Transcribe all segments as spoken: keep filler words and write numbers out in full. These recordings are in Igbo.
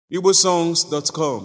igbo songs dot com.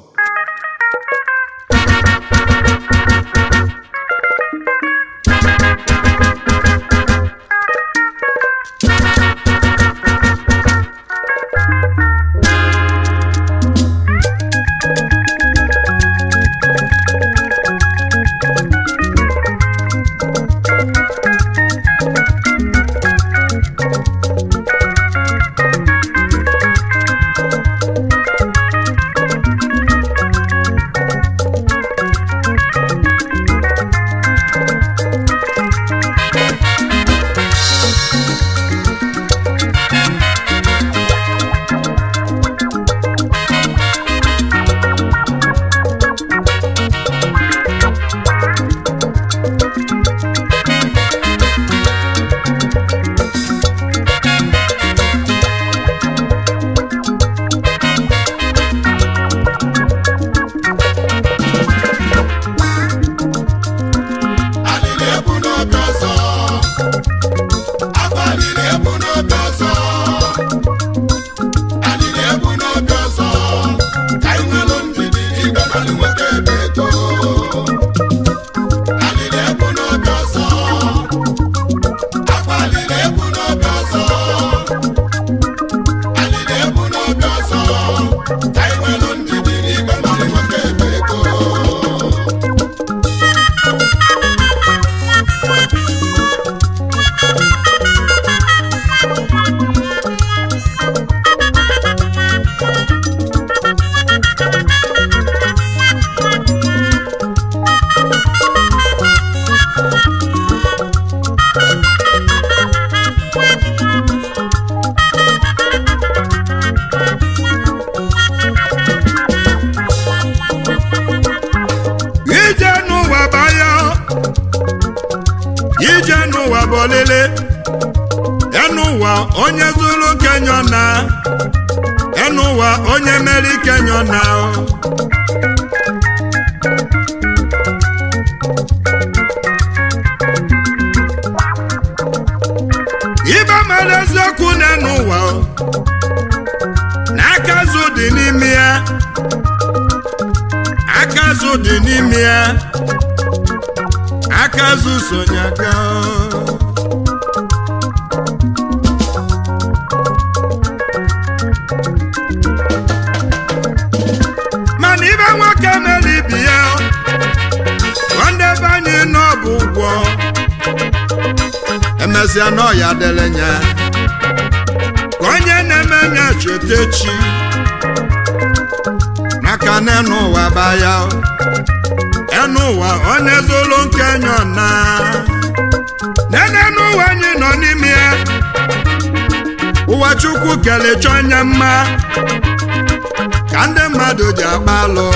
onye zuru Kenya na enuwa onye meri Kenya na ibe mere eziokwu n'enuwa n'aka azụ dị n'ime ya aka azụ dị n'ime ya aka azụ sonye aka emezia no ya delenya onye na-emenya chetechi maka n'ụwa baya enuwa onye zolo Kenya na nene n'ụwa anyị nọ n'ime ụwa Chukwu kelecha onye mma ka ndị mmadụ ji agbalụ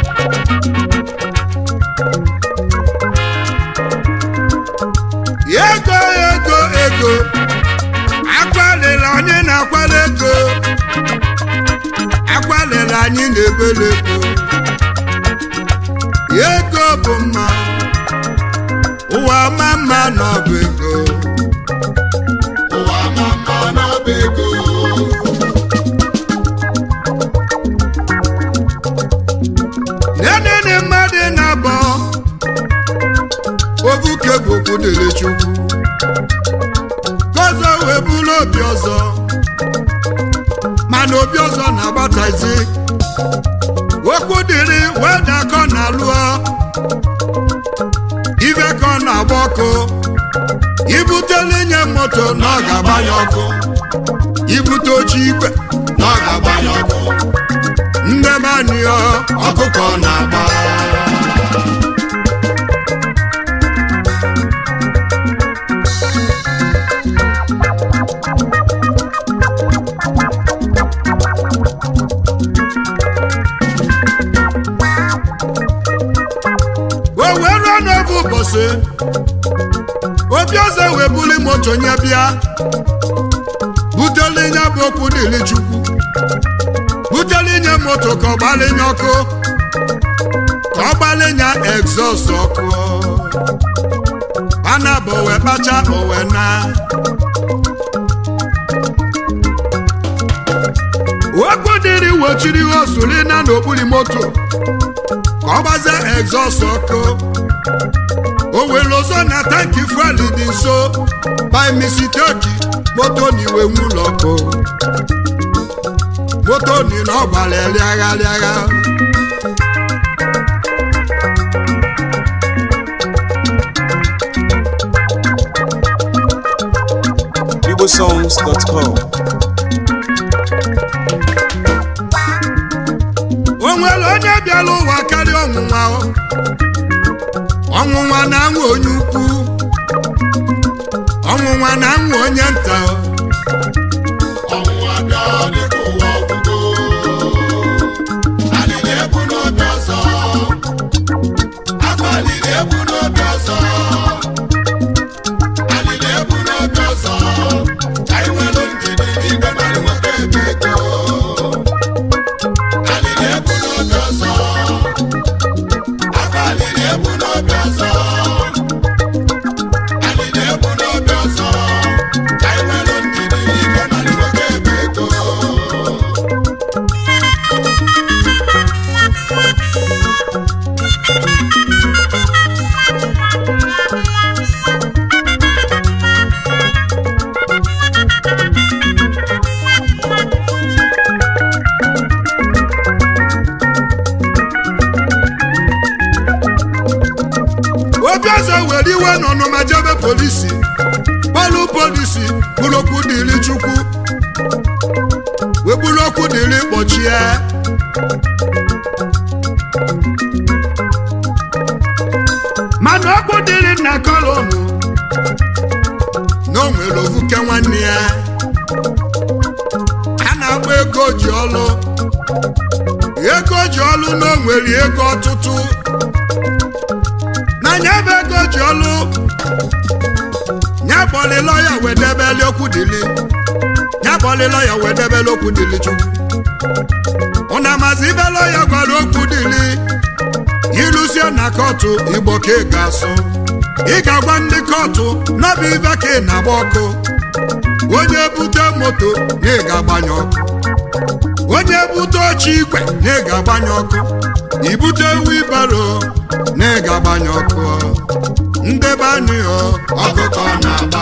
ego ego ego akwalila onye na-akwala ego akwalila anyị na-ebele ego ego bụ mma ụwa ma mma n'ọbụ ego ụwa ma mma n'ọbụ ego nenene mmadụ na-abọ obuke bụkwu dịrị Chukwu gozo wee bụrụ obi ọzọ mana obi ọzọ na-agbatazi okwu dịrị wee dakọ na lụọ ibe ka ọ na-agba ọkụ ibutele nye moto na ọ ga-agbanye ọkụ ibute oche igwe na ọ ga-agbanye ọkụ ndị manịọ ọkụkọ na-agba obi ọzọ wee buli moto nye bịa butele nye bụ okwu dịrị Chukwu butele nye moto ka ọ gbalinye ọkụ ka ọ gbalinye exhaust ọkụ ana bụ wee kpacha owe na okwu dịrị wochiri osuri na n'okpuru moto ka ọ gbaze exhaust ọkụ o were ọzọ na tanki fuel dị nso by mistake moto n'iwe nwụlọ ọkụ moto ni na ọ gbara rịagha rịagha igbo songs dot com. O nwere onye bịara ụwa karịa ọnwụnwa ọnwụnwa na-anwụ onye ukwu ọnwụnwa na-anwụ onye nta ọnwụnwa bịa dịka ụwa ọgwụgwụ anyị na-ebu n'obi ọzọ akwa anyị na-ebu n'obi ọzọ anyị na-ebu n'obi ọzọ anyị nwere ndidi n'igwe mmadụ nwoke ebe ego anyị na-ebu n'obi ọzọ akwa anyị na-ebu n'obi ọzọ anyị na-ebu n'obi ọzọ anyị nwere ndidi n'igwe mmadụ nwoke ebe ego obi ọzọ were iwe n'ọnụma jebe polisi kpọlụ polisi bụrụ okwu dịrị chukwu wee bụrụ okwu dịrị kpọchie mana okwu dịrị nna kolonu na o nwere ovuke nwanne ya a na-agba ego ji ọlụ ego ji ọlụ na o nwere ego ọtụtụ n'anya ebe ego ji ọlụ nya bọlị lọya wedebeli okwu dịlị nya bọlị lọya wedebeli okwu dịlị chukwu ụna mazi ibe lọya gwara okwu dịlị ilusie na kọtụ igbo ka ị ga-asụ ị ga-agwa ndị kọtụ n'ọbụ ibe ka ị na-agba ọkụ onye bute moto na ị ga-agbanye ọkụ onye bute oche igwe na ị ga-agbanye ọkụ ibute wibaro na ị ga-agbanye ọkụ ndebe anyị ọkụkọ na-agba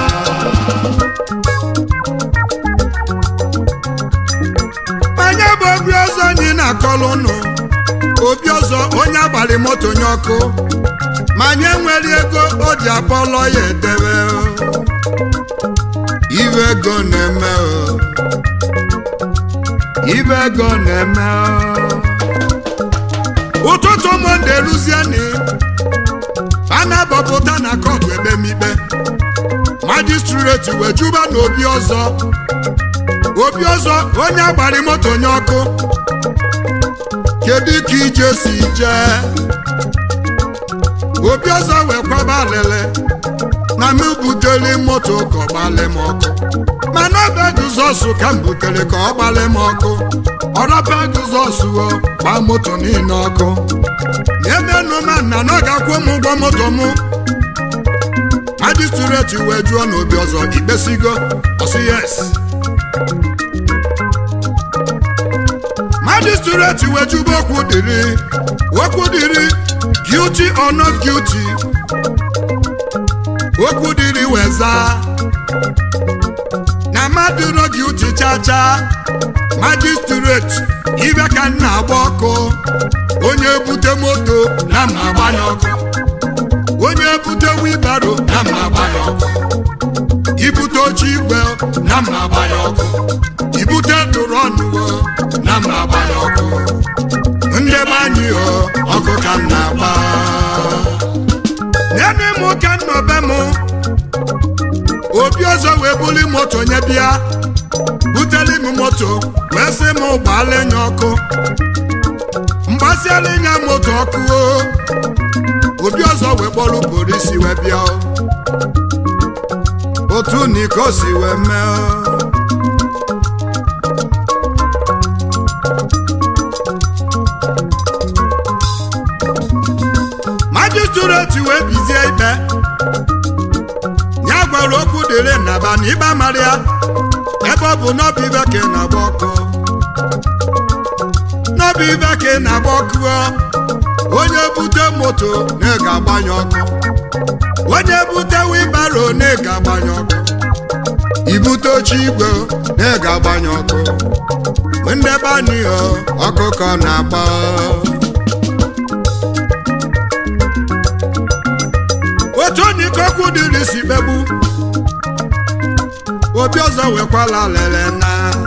anya bụ obi ọzọ anyị na-akọlụ ụnụ obi ọzọ onye agbalị moto nye ọkụ ma anyị enwere ego o ji akpọlọ ya edebe ibe ego na-eme ibe ego na-eme ụtụtụ monde luzieni a na-abọpụta na kọtụ ekpemikpe majistreti wee juba na obi ọzọ obi ọzọ onye agbalị moto nye ọkụ kedu ka ije si jee obi ọzọ wee kwaba alele na m butere moto ka ọ gbalị m ọkụ mana ọba Jizọs ka m butere ka ọ gbalị m ọkụ ọrọba Jizọs o gba moto niile ọkụ emenụ ma nna na ọ ga-akwụ m ụgwọ moto m majistreti wee jụọ na obi ọzọ ikpesigo ọsị yes majistreti wee jụba okwu dịrị okwu dịrị guilty or not guilty okwu dịrị weza na mmadụ no guilty chacha majistreti ibe ka m na-agba ọkụ onye bute moto na m agbanye ọkụ onye bute wibaro na m agbanye ọkụ ibute oche igwe na m agbanye ọkụ ibute drọnụ na m agbanye ọkụ ndị be anyị ọkụ ka m na-agba nene m ka nnọbe m obi ọzọ wee buli moto nye bịa buteli m moto wee sị m gbaala nye ọkụ mgbasiala nye moto ọkụ obi ọzọ wee kpọrọ polisi wee bịa otu niko si wee mee majistreti wee bizie ikpe ya gwara okwu dịrị nnaba na ịba mara ya ebe ọ bụ n'ọbụ ibe ka ị na-agba ọkụ bụ ibe ka ị na-agba ọkụ onye bute moto na ị ga-agbanye ọkụ onye bute wibaro na ị ga-agbanye ọkụ ibute oche igwe na ị ga-agbanye ọkụ ndị be anyị ọkụkọ na-agba otu onye ikokwu dịrị si begbu obi ọzọ wekwala lele na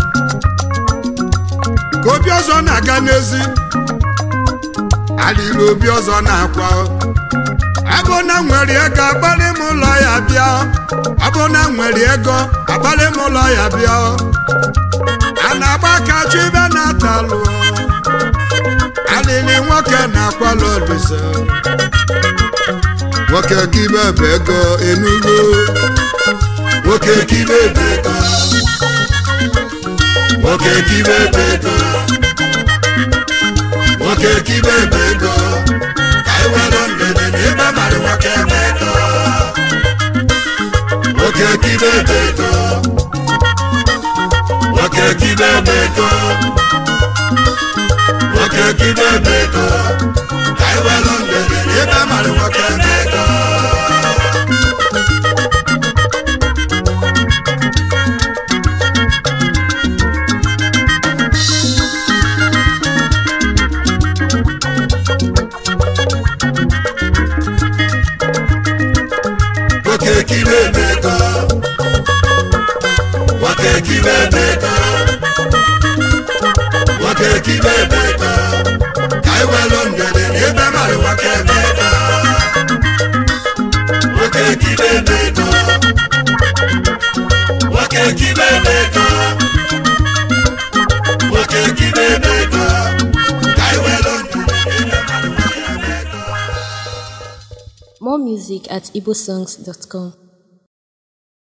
ka obi ọzọ na-aga n'ezi adịghị obi ọzọ na-akwa abụ na nwere ego agbalị m ụlọ ya bịa abụ na nwere ego agbalị m ụlọ ya bịa a na-agba aka chụ ibe na-atalụ alịlị nwoke na-akwala Olise nwoke kibe bụ ego enugo nwoke kibe bụ ego nwoke kibe bụ ego nwoke kibe bụ ego ka iwere ndede n'ebe mara nwoke bụ ego nwoke kibe bụ ego nwoke kibe bụ ego nwoke kibe bụ ego ka iwere ndede n'ebe mara nwoke bụ ego nwoke kibe bụ ego nwoke kibe bụ ego nwoke kibe bụ ego ka iwelu ndede n'ebe mara nwoke bụ ego nwoke kibe bụ ego nwoke kibe bụ ego nwoke kibe bụ ego ka iwelu ndede n'ebe mara nwoke bụ ego. More music at igbosongs dot com.